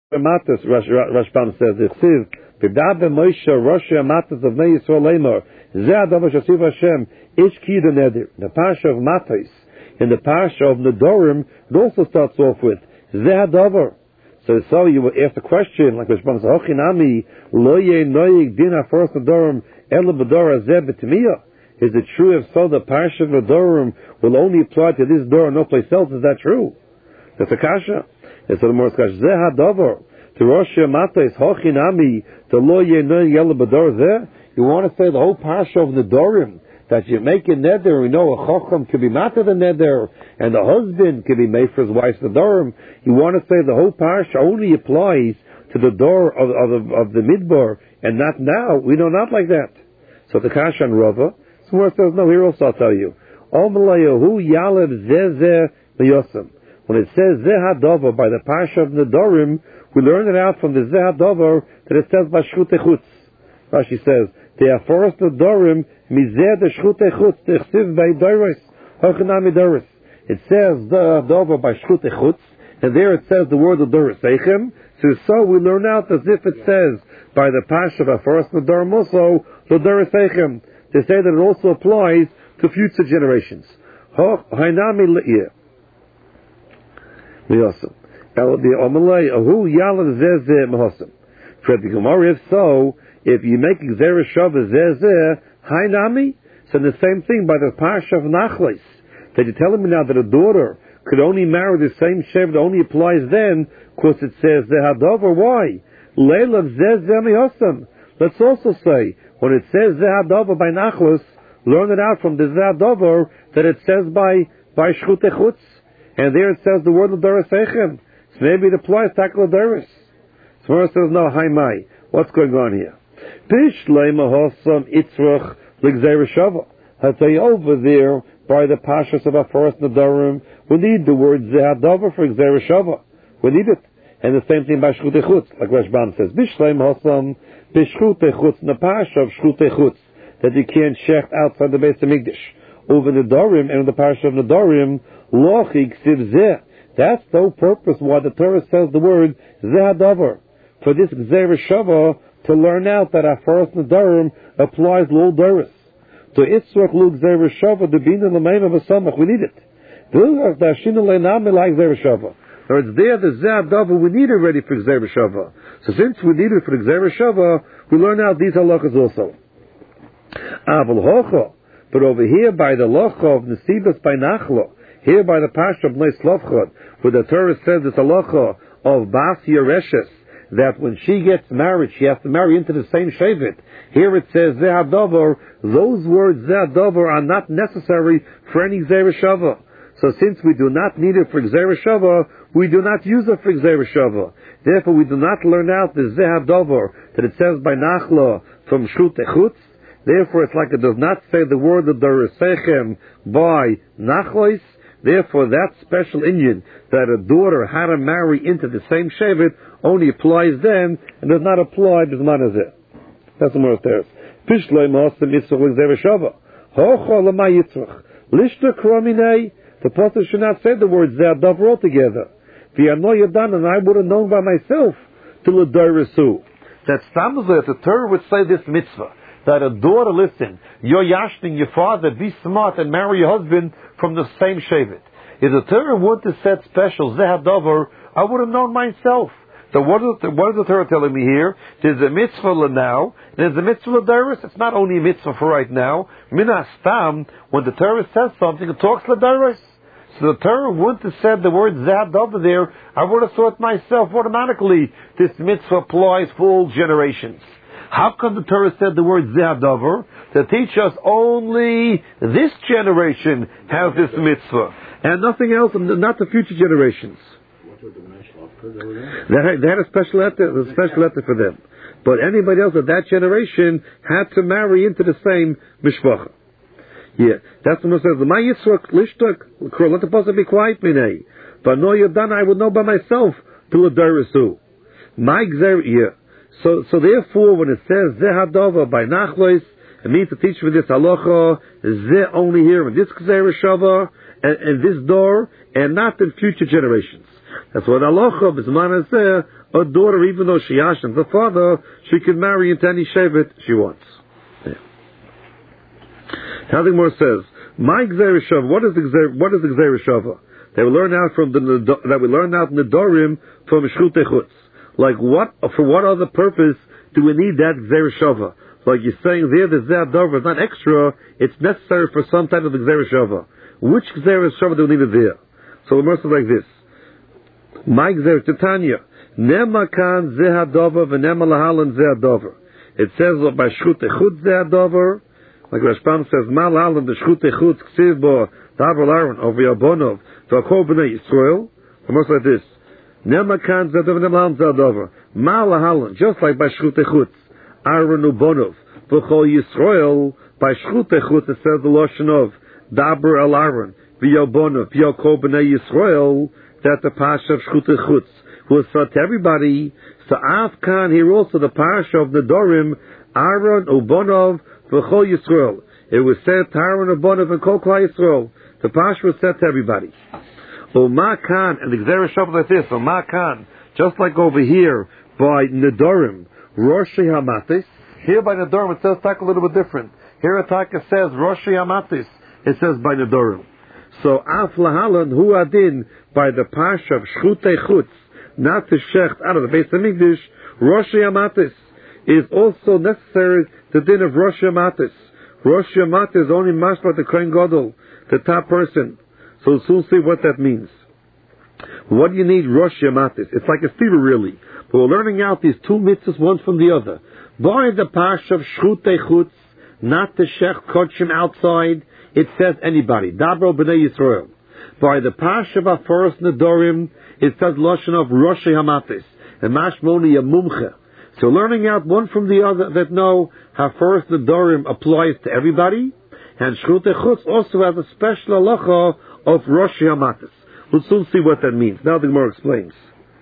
Matas, Rashbam says, Ichsiv, V'dabe Moshe, Rosh Matas of Nei Yisrael Lemor, Zeh Adavar Shasiv Hashem, Ish Kidu Neder. The Parsha of Matas, in the Parsha of Nedorim, it also starts off with, Zeh Adavar. So you will ask the question, like Rashbam says, Hochinami, Lo Yeh Noyig Din HaFaras Nedorim, Ela B'dor Hazeh B'Timiyah. Is it true if so the Parsha of Nedorim will only apply to this door and no place else? Is that true? That's a kasha. It's a more kasha. Zeh Hadavar. To Rosh Matas Hochinami, to Lo Yeh Noyig Ela B'dor Hazeh. You want to say the whole Parsha of Nedorim, that you make a neder, we know a chacham could be matter the neder, and the husband could be made for his wife's nedarim. You want to say the whole parsha only applies to the door of the midbar, and not now. We know not like that. So the kasha and Rava, somewhere says no. Here also I'll tell you. When it says Zeh Hadavar by the parsha of Nedorim, we learn it out from the Zeh Hadavar that it says Bashchut Echutz. Rashi says the Aforos Nedorim mizeh the Shchut Echutz techsiv by Doros Hochinami Doros. It says the Hadavar by Shchut Echutz, and there it says the word of Doros Eichem. So we learn out as if it says by the parsha of Aforos Nedorim also the Doros Eichem. They say that it also applies to future generations. Hochinami Le'ir. Miyosem. The Omalei Ahu Yalam Zeh Mahosem. For the Gemara, if so, if you make Gzera Shava Zeh Hainami, so the same thing by the Parsha of Nachlis, that you're telling me now that a daughter could only marry the same Shev that only applies then, because it says Zeh Hadavar. Why? Leila Zeh Mihosem. Let's also say, when it says Zeh Hadavar by Nachlis, learn it out from the Zeh Hadavar that it says by Shchut Echutz, and there it says the word of Doros Eichem. So maybe it applies to Takla Doros. So says, no, hi mai. What's going on here? Pishlei mahosam itzrach l'gzeira shava. I tell you over there, by the Pashas of Aforos Nedorim, we need the word Zeh Hadavar for gzeira shava. We need it. And the same thing by Shchut Echutz, like Rashbam says. Pishlei mahosam b'shchut echutz, in the Pasha of Shchut Echutz, that you can't shecht outside the Beis HaMikdash. Over Nedorim, and in the Pasha of Nedorim, lochi ksiv zeh. That's the whole purpose why the Torah says the word Zeh Hadavar. For this Gzeira Shava, to learn out that Aforos Nedorim applies Lul Doros. To Itzrach Lu Gzeira Shava, the Bina L'meim of a Samach, we need it. The Ashina Le'nami like Gzeira Shava. Or it's there, the Zeh Hadavar, we need it ready for Gzeira Shava. So since we need it for Gzeira Shava, we learn out these halachas also. Aval Hocha, but over here by the Locha of Nesibas by Nachlo, here by the Parsha of Bnei Slavchad, where the Torah says it's a Locha of Bas Yereshes, that when she gets married, she has to marry into the same Shevet. Here it says Zeh Hadavar. Those words Zeh Hadavar are not necessary for any Gzeira Shava. So since we do not need it for Gzeira Shava, we do not use it for Gzeira Shava. Therefore, we do not learn out the Zeh Hadavar that it says by Nachla from Shchut Echutz. Therefore, it's like it does not say the word of Doros Eichem by Nachlos. Therefore, that special Indian that a daughter had to marry into the same Shevet only applies then and does not apply to Zman Hazeh. That's the more there. Pishlei Ma'asem Yitzchak L'Gzeira Shava. Hocha L'ma Yitzchak. Lishta Krominei. The Pasuk should not say the word Zeh Hadavar altogether. V'yano Yadan, and I would have known by myself to L'Doresu. That Samzeh, the Torah would say this mitzvah. That a daughter, listen, you're yashting your father, be smart and marry your husband from the same Shevet. If the Torah would have said special Zeh Hadavar, I would have known myself. So what is the Torah telling me here? There's a mitzvah now, there's a mitzvah l'Doros. It's not only a mitzvah for right now. Minas Tam, when the Torah says something, it talks l'Doros. So the Torah wouldn't have said the word Zeh Hadavar there. I would have thought myself automatically, this mitzvah applies for all generations. How come the Torah said the word Zeh Hadavar? To teach us only this generation has this mitzvah, and nothing else, not the future generations. They had a special letter for them. But anybody else of that generation had to marry into the same mishpacha. Yeah, that's what it says. My Yitzchak lishtak, let the pasuk be quiet, minei. But no, you're done. I would know by myself to a darasu. My gzer, yeah. So therefore, when it says Zeh Hadavar by Nachlos, it means to teach for this halacha Zeh only here in this Gzeira Shava and this door, and not in future generations. That's what halacha b'zman hazeh a daughter, even though she yashem the father, she can marry into any shevet she wants. How the Gemara says, "My Gzeira Shava." What is the Gzeira Shava? That we learn out from in the Dorim from Shchutei Chutz. Like what? For what other purpose do we need that Gzeira Shava? Like you're saying there, the Zeh Dover is not extra; it's necessary for some type of Gzeira Shava. Which Gzeira Shava do we need it there? So the Gemara says like this: "My Gzeira Titania Nema Kan Zeh Dover v'Nema Lahalan Zeh Dover." It says by Shchutei Chutz Zeh Dover. Like Rashbam says, "Mal Alan the Shchutei Chutz Ksiv Bo Davar Laron over Yabonov V'Akol Bnei Yisrael." Almost like this: "Nema Kan Zeh Dover Nema Lahalan Zeh Dover." Mal Alan, just like by Shchutei Chutz, Aaron Ubonov V'Chol Yisrael. By Shchutei Chutz it says the lashon of Davar El Aaron V'Yabonov V'Akol Bnei Yisrael. That the Pasha of Shchutei Chutz was said to everybody. So Afkan here also the Pasha of the Dorim Aaron Ubonov V'chol Yisrael. It was said to Aaron Ubonov and Kol Klal Yisrael. The Pasha was said to everybody. Umakan, and the Gzeira Shava like this. Umakan, just like over here by Nedorim, Roshi Hamatis. Here by Nedorim it says a little bit different. Here Ataka says Roshi Hamatis. It says by Nedorim. So Af Lahalan Hu Adin by the Pasha of Shchutei Chutz, not to shecht out of the Beis Hamikdash, Roshi Hamatis is also necessary. The din of Rosh Hamatis. Rosh Hamatis is only mashma the Kohen Gadol, the top person. So we'll soon see what that means. What do you need Rosh Hamatis? It's like a theater really. But we're learning out these two mitzvahs, one from the other. By the Pasha of Shchutei Chutz, not the Shech Kodshim outside, it says anybody. Dabro B'nai Yisrael. By the Pasha of Aforos Nedorim, it says Lashon of Rosh Hamatis. And Mashmoni a Mumche. So learning out one from the other that know how first the Dorim applies to everybody, and Shchutei Chutz also has a special halacha of Rosh Hamatis. We'll soon see what that means. Now the Gemara explains.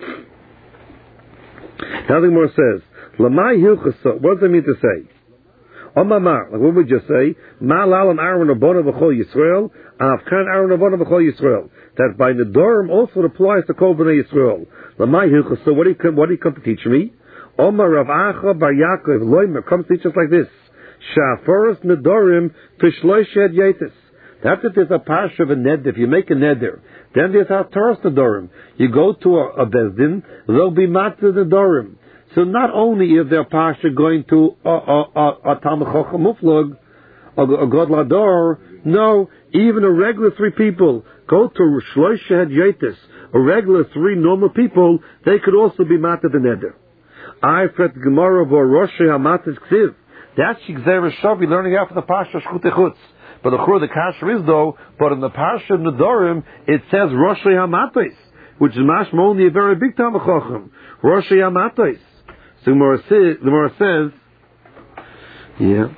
Now the Gemara says, Lamai Hilchasa, what does it mean to say? Omamar, like what would you say? Mal Alam Aaron Abona V'chol Yisrael, Avkan Aaron Abona V'chol Yisrael. That by the Dorim also applies to Kol Bnei Yisrael. Lamai Hilchasa, what do you come to teach me? Omar Rav Acha Bar Yaakov Loimer comes to teach us like this: Shaforos Nedorim Tishloish Hed Yetis. That's if there's a parsha of a neder. If you make a neder, then there's Hataros Nedorim. You go to a bezdin, there'll be matzah Nedorim. So not only is there a parsha going to a Talmud Chacham Muflog, a God Lador, no, even a regular three people go to Shloish Hed Yetis. A regular three normal people, they could also be matzah the neder. I fret Gemara of Rosh Hamatis Ksiv. That's Gzeira Shava learning out from the Pasha Shchutei Chutz. But the kasher is though, but in the Pasha of Nedorim, it says Rosh Hamatis, which is mashma only a very big Talmud Chacham. Rosh Hamatis. So the Gemara says, yeah.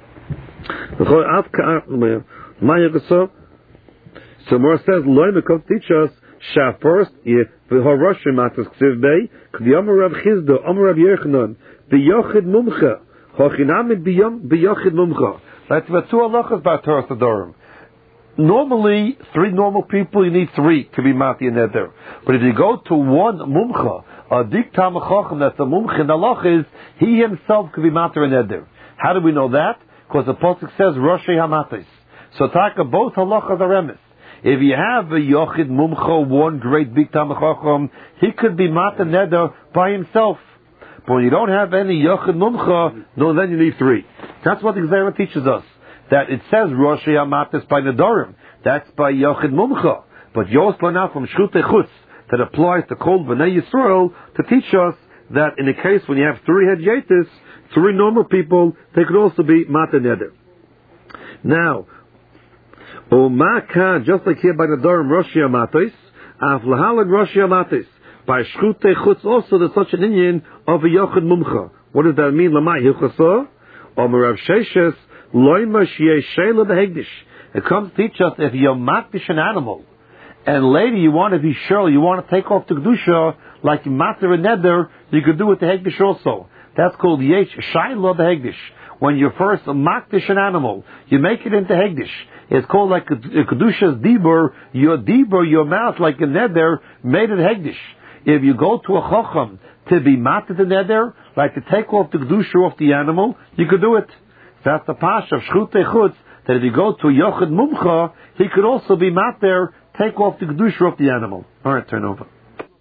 So the Gemara says, Loim comes to teach us, first, Rosh Hamatis Ksiv Bei, K'diyam Rav Chizda, Amar Rav Yechanan, B'yochid Mumcha, Hochinamid B'yochid Mumcha. That's the two halachas about Torah Nedorim. Normally, three normal people, you need three to be Mati and Neder. But if you go to one Mumcha, a Dik Talmud Chacham, that's a Mumcha, and the halach is, he himself could be Mati and Neder. How do we know that? Because the Pasuk says, Rosh Hamatis. So Taka, both halachas are emes. If you have a Yochid Mumcha, one great big Talmud Chacham, he could be Mati and Neder by himself. But when you don't have any Yochid Mumcha, no, then you need three. That's what the Gzeira teaches us. That it says Rosh Hamatis by Nedorim. That's by Yochid Mumcha. But you also learn out from Shchutei Chutz that applies to Kol Bnei Yisrael to teach us that in a case when you have three Hed Yetis, three normal people, they could also be Mata Neder. Now, Umaka, just like here by Nedorim Rosh Hamatis, Aflahal and Rosh Hamatis. By Shchutei Chutz also there's such an Indian of a Yochid Mumcha. What does that mean? Lamai Hilchasa? Omer Rav Sheshes, Loima Shiyeh Sheila Behegdish. It comes to teach us if you're matbish an animal, and later you want to be sure, you want to take off the Kedusha, like Mater and Neder, you could do it to Hegdish also. That's called Yesh Sheila Behegdish. When you first matbish an animal, you make it into Hegdish. It's called like a Kedusha's Dibur, your mouth, like a Neder, made it Hegdish. If you go to a Chacham to be matter the neder, like to take off the kedusha off the animal, you could do it. That's the pasha of shchutei chutz, that if you go to yochid mumcha, he could also be matter, take off the kedusha off the animal. All right, turn over.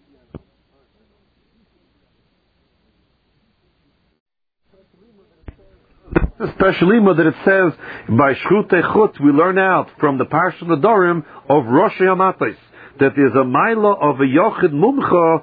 The special lima that it says by shchutei chutz, we learn out from the parsha Nedarim of Rosh Hamatais that there's a mila of a yochid mumcha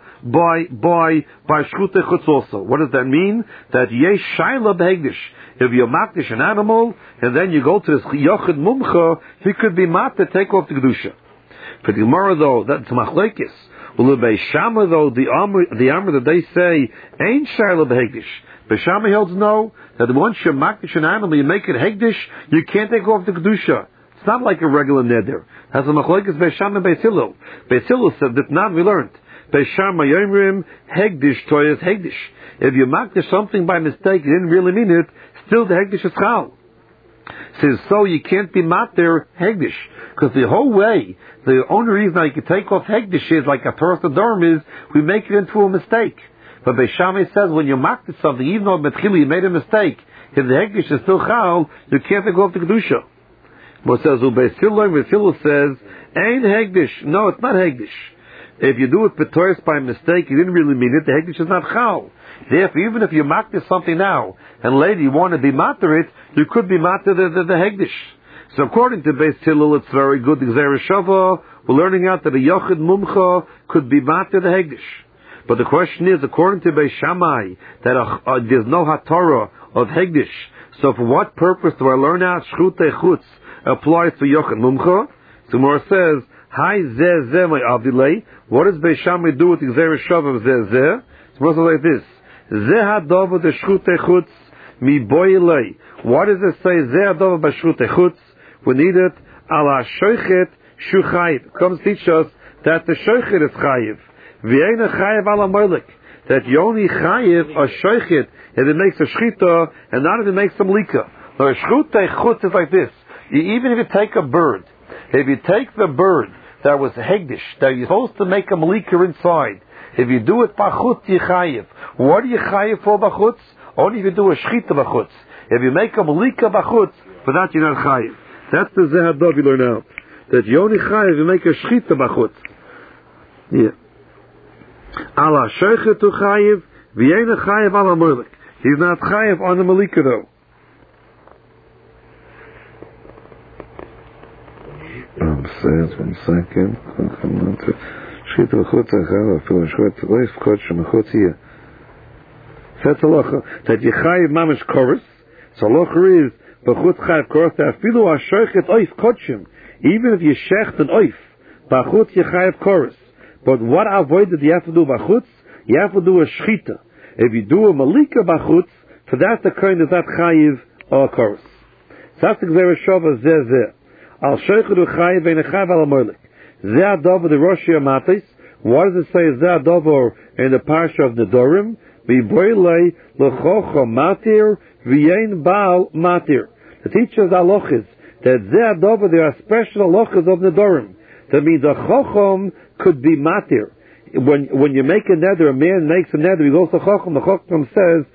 by shchutei chutz also. What does that mean? That yesh shaila behegdish. If you makdish an animal and then you go to this yochid mumcha, he could be mat to take off the kedusha. For the Gemara though, that's machlekes. Well, the Shama though, the amr that they say ain't shaila behegdish. But Shama holds no, that once you makdish an animal, you make it hegdish, you can't take off the kedusha. It's not like a regular neder. Has a machlekes Beis Shammai Beis Hillel. Beis Hillel said that not we learned. Beis Shammai Yomrim hegdish toyas hegdish. If you makdish something by mistake, you didn't really mean it, still the hegdish is chal. Says so you can't be mater hegdish, because the whole way, the only reason I can take off hegdish is like a Torah Dorm is we make it into a mistake. But Beis Shammai says when you makdish something, even though Betchili you made a mistake, if the hegdish is still chal, you can't take off the kedusha. But says Beis Hillel says ain't hegdish. No, it's not hegdish. If you do it b'toris by mistake, you didn't really mean it. The hegdish is not chal. Therefore, even if you makdish something now, and later you want to be matter it, you could be matter the hegdish. So according to Beis Hillel, it's very good. The Gzeira Shava, we're learning out that a yochid mumcha could be matter the hegdish. But the question is, according to Beis Shammai, that there's no haTorah of hegdish. So for what purpose do I learn out shchutei chutz applies to yochid mumcha? So Gemara says, "Hi zeh zeh my avdilei." What does Beis Shammai do with the Gzeira Shava of zeh zeh? It's supposed to like this: Zeh hadova de shchutei chutz mi boilei. What does it say? Zeh hadova by shchutei chutz. We need it ala shoichet shu chayiv. Comes teach us that the shoichet is chayiv. V'yeina chayiv ala molik. That you only chayiv a shoichet if it makes a shchita and not if it makes some lika. Now a shchutei chutz is like this: even if you take a bird, if you take the bird that was hegdish, that you're supposed to make a malika inside, if you do it bachutz, you chayiv. What do you chayiv for bachutz? Only if you do a shchita bachutz. If you make a malika bachutz, for that you're not chayiv. That's the zehadov you learn out. That you only chayiv if you make a shchita bachutz. Yeah. Ala shoichet tu chayiv, v'yeina chayiv ala molik. He's not chayiv on the malika though. Says 1 second. Shchita b'chutz achara, afilu shchut loif kodshim b'chutz here. That's halacha. That you chayiv mamish chorus. So halacha is b'chutz chayiv chorus. Afilu ashoichet oif kodshim. Even if you shecht an oif, b'chutz you chayiv chorus. But what avoid that you have to do b'chutz? You have to do a shchita. If you do a malika b'chutz, for that the kind is not chayiv or chorus. So that's the Gzeira Shava zeh zeh. Al shoichet u'chayiv ve'in chayiv al molik. Zeh adover the Rosh Hamatais. What does it say? Zeh adover in the parsha of Nedarim. V'boilei l'chocho matir v'yein baal matir. The teacher's halachas that zeh adover there are special halachas of Nedarim. That means a chochom could be matir. When you make a neder, a man makes a neder, he goes to chochom. The chochom says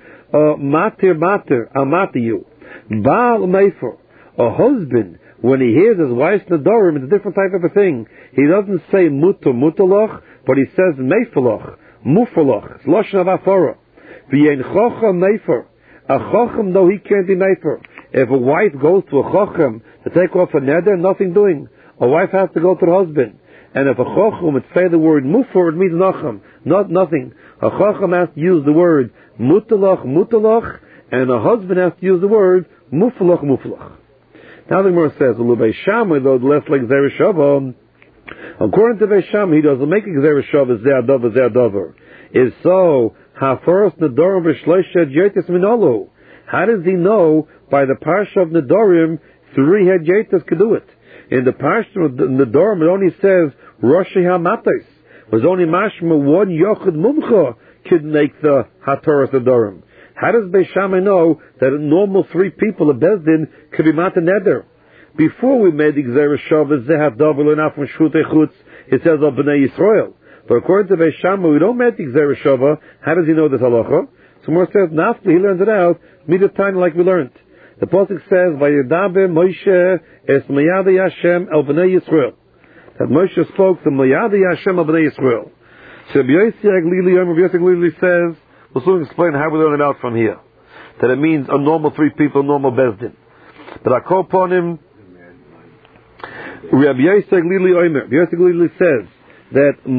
matir, I'll matir you. Baal meifer, a husband. When he hears his wife's nedarim, it's a different type of a thing. He doesn't say mutalach, but he says meifaloch, mufaloch. It's lashon of afara. V'yein chochem meifer. A chochem, no, he can't be meifer. If a wife goes to a chochem to take off a neder, nothing doing. A wife has to go to the husband. And if a chochem would say the word mufor, it means nachem, not nothing. A chochem has to use the word mutalach, and a husband has to use the word mufaloch. Now the Gemara says, Beis Shammai, though less like Gzeira Shava, according to Beis Shammai, he doesn't make a Gzeira Shava zeh adover. Is so, haforos nedarim v'shloisha hadyotis minolu. How does he know by the parsha of Nedarim 3 hadyotis could do it? In the parsha of Nedarim, it only says Rosh Hamatais. It was only mashma 1 yochid mumcha could make the haTorah Nedarim. How does Beis Shammai know that a normal 3 people, a bezdin, could be matar neder? Before we made the Gzeira Shava zeh adover l'naf from shchutei chutz, it says of Bnei Yisrael. But according to Beis Shammai, we don't make the Gzera Shava. How does he know this halacha? So more says, Nafli, he learns it out, Midatani, like we learned. The Pasuk says, Vayedaber Moshe es Mayadi Hashem el Bnei Yisrael. That Moshe spoke to Mayadi Hashem el Bnei Yisrael. So Rabbi Yossi Aglili says, we'll soon explain how we learn it out from here. That it means a normal three people, normal Bezdin. But I call upon him, Rabbi Yossi Aglili says that